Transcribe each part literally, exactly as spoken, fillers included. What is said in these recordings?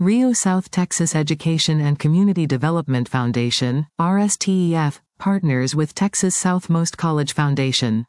Rio South Texas Education and Community Development Foundation, R S T E F, partners with Texas Southmost College Foundation.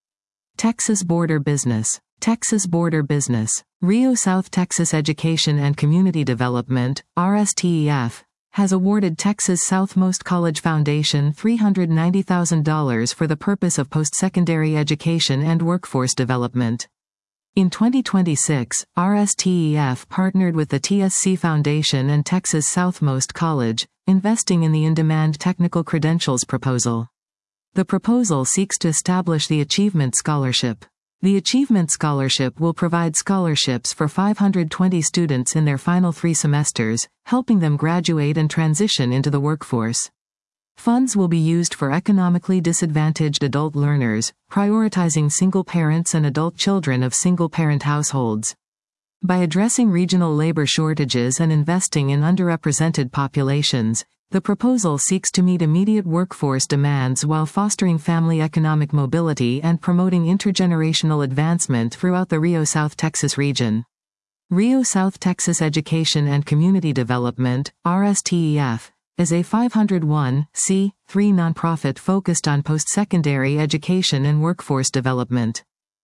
Texas Border Business. Texas Border Business. Rio South Texas Education and Community Development, R S T E F, has awarded Texas Southmost College Foundation three hundred ninety thousand dollars for the purpose of post-secondary education and workforce development. In twenty twenty-six, R S T E F partnered with the T S C Foundation and Texas Southmost College, investing in the In-Demand Technical Credentials proposal. The proposal seeks to establish the Achievement Scholarship. The Achievement Scholarship will provide scholarships for five hundred twenty students in their final three semesters, helping them graduate and transition into the workforce. Funds will be used for economically disadvantaged adult learners, prioritizing single parents and adult children of single-parent households. By addressing regional labor shortages and investing in underrepresented populations, the proposal seeks to meet immediate workforce demands while fostering family economic mobility and promoting intergenerational advancement throughout the Rio South Texas region. Rio South Texas Education and Community Development, R S T E F, is a five oh one c three nonprofit focused on post-secondary education and workforce development.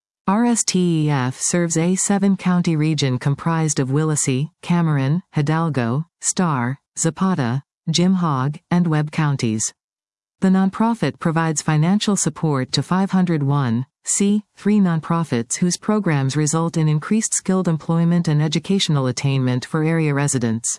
R S T E F serves a seven-county region comprised of Willacy, Cameron, Hidalgo, Starr, Zapata, Jim Hogg, and Webb counties. The nonprofit provides financial support to five oh one c three nonprofits whose programs result in increased skilled employment and educational attainment for area residents.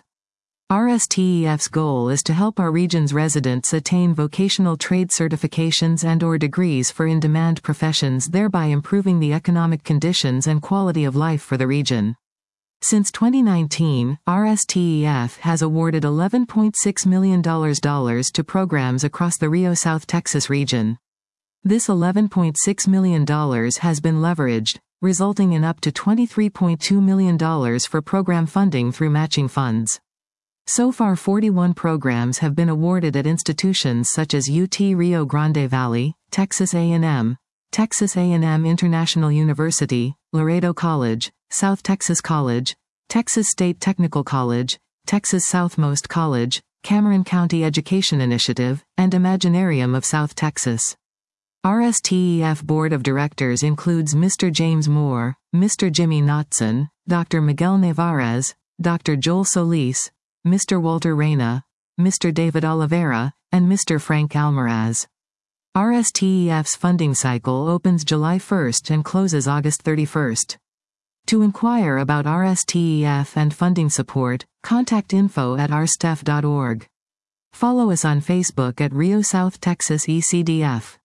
R S T E F's goal is to help our region's residents attain vocational trade certifications and/or degrees for in-demand professions, thereby improving the economic conditions and quality of life for the region. Since twenty nineteen, R S T E F has awarded eleven point six million dollars to programs across the Rio South Texas region. This eleven point six million dollars has been leveraged, resulting in up to twenty-three point two million dollars for program funding through matching funds. So far, forty-one programs have been awarded at institutions such as U T Rio Grande Valley, Texas A and M, Texas A and M International University, Laredo College, South Texas College, Texas State Technical College, Texas Southmost College, Cameron County Education Initiative, and Imaginarium of South Texas. R S T E F Board of Directors includes Mister James Moore, Mister Jimmy Knotson, Doctor Miguel Nevarez, Doctor Joel Solis, Mister Walter Reyna, Mister David Oliveira, and Mister Frank Almaraz. R S T E F's funding cycle opens July first and closes August thirty-first. To inquire about R S T E F and funding support, contact info at r s t e f dot org. Follow us on Facebook at Rio South Texas E C D F.